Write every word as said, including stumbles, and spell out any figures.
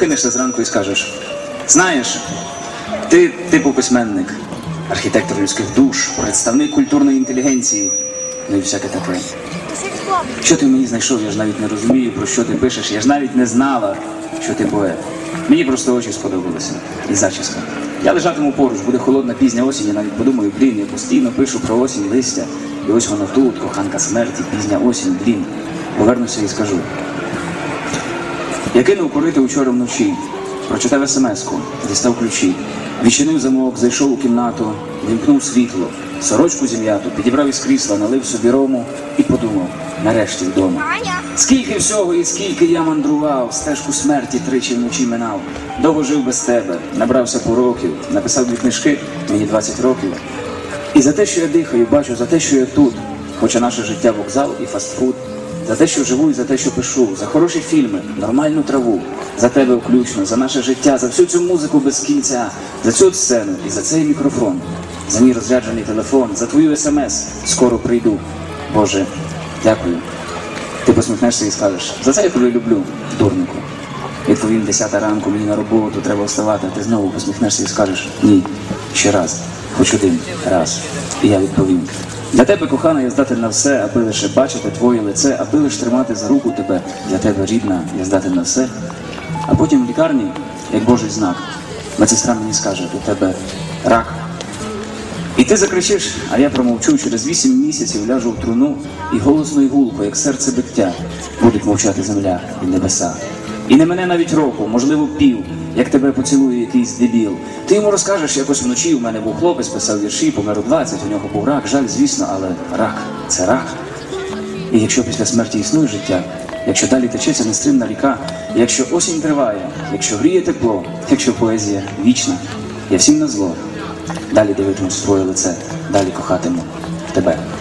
Прокинешся зранку і скажеш: знаєш, ти типу письменник, архітектор людських душ, представник культурної інтелігенції, ну і всяке таке. Що ти мені знайшов, я ж навіть не розумію, про що ти пишеш, я ж навіть не знала, що ти поет. Мені просто очі сподобалися. І зачіска. Я лежатиму поруч, буде холодна пізня осінь, я навіть подумаю, блін, я постійно пишу про осінь, листя. І ось воно тут, коханка смерті, пізня осінь, блін. Повернуся і скажу. Я кинув курити учора вночі, прочитав смс-ку, дістав ключі, відчинив замок, зайшов у кімнату, вімкнув світло, сорочку зім'яту, підібрав із крісла, налив собі рому і подумав, нарешті вдома. Скільки всього і скільки я мандрував, стежку смерті тричі вночі минав. Довго жив без тебе, набрався пороків, написав дві книжки, мені двадцять років. І за те, що я дихаю, бачу, за те, що я тут, хоча наше життя вокзал і фастфуд, за те, що живу і за те, що пишу, за хороші фільми, нормальну траву, за тебе включно, за наше життя, за всю цю музику без кінця, за цю сцену і за цей мікрофон, за мій розряджений телефон, за твою смс, скоро прийду. Боже, дякую. Ти посміхнешся і скажеш, за це я тебе люблю, дурнику. Відповім, десята ранку, мені на роботу, треба вставати, а ти знову посміхнешся і скажеш, ні, ще раз, хоч один раз. І я відповім, для тебе, кохана, я здатен на все, аби лише бачити твоє лице, аби лише тримати за руку тебе. Для тебе, рідна, я здатен на все. А потім в лікарні, як Божий знак, медсестра мені скаже, у тебе рак. І ти закричиш, а я промовчу, через вісім місяців ляжу в труну, і голосно і гулко, як серце биття, будуть мовчати земля і небеса. І не мене навіть року, можливо пів, як тебе поцілує якийсь дебіл. Ти йому розкажеш, якось вночі у мене був хлопець, писав вірші, помер у двадцять, у нього був рак, жаль, звісно, але рак – це рак. І якщо після смерті існує життя, якщо далі течеться нестримна ріка, якщо осінь триває, якщо гріє тепло, якщо поезія вічна, я всім на зло. Далі дивитимусь в твоє лице, далі кохатиму тебе.